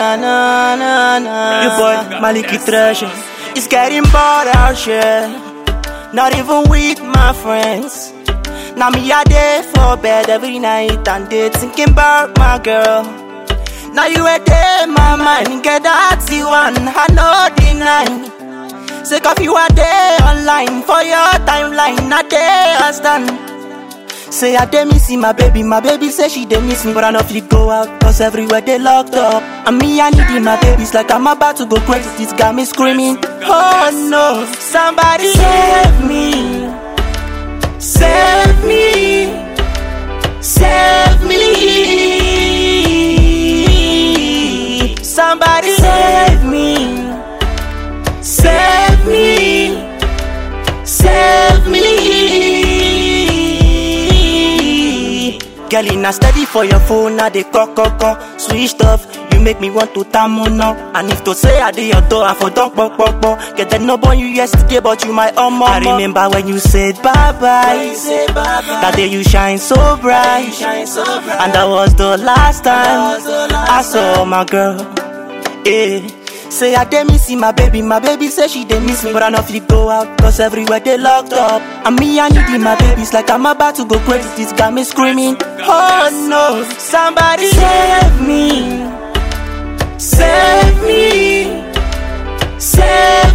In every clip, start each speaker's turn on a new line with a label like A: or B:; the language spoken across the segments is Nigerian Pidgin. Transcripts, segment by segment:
A: na na na na. Your boy Maliki Treasure. It's getting bored out here. Not even with my friends. Now me a day for bed every night and day thinking about my girl. Now you a day my mind get that one I no deny. Say cause you a day online for your timeline a day I stand. Say I dey miss my baby say she dey miss me. But I know if you go out, cause everywhere they locked up. And me I need my babies like I'm about to go crazy. This got me screaming, oh no. Somebody save me, save me, save me. Somebody save me, save me, save me. Girl, not steady for your phone, now they call. Switched off, you make me want to tamo now. And if to say I did your door, I for don't pop. Get that no born you yesterday, but you my own mama. I remember when you said bye-bye. That day you shine so bright. And that was the last time I saw my girl. Yeah. Say I dey miss my baby say she dey miss me. But I know if you go out, cause everywhere they locked up. And me I need my babies like I'm about to go crazy. This got me screaming, oh no. Somebody save me, save me, save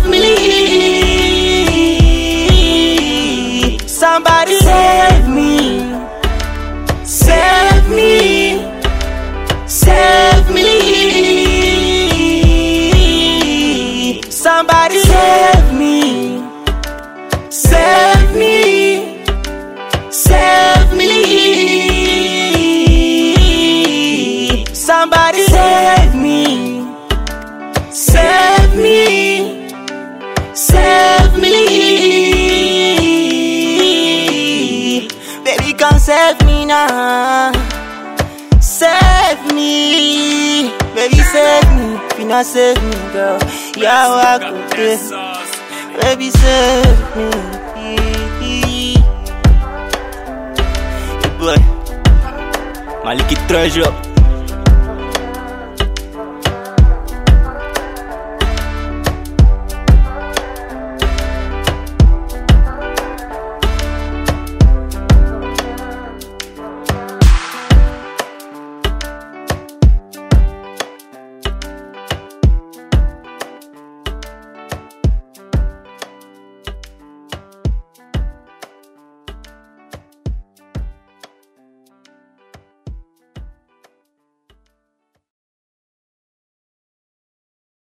A: me. Somebody save me, save me, save me. Somebody save me, save me, save me. Somebody save me, save me, save me. Baby, come save me now, save me. Baby, save me. If you not save me, girl, yeah, I could do. Baby, save me. Boy, Maliki Treasure.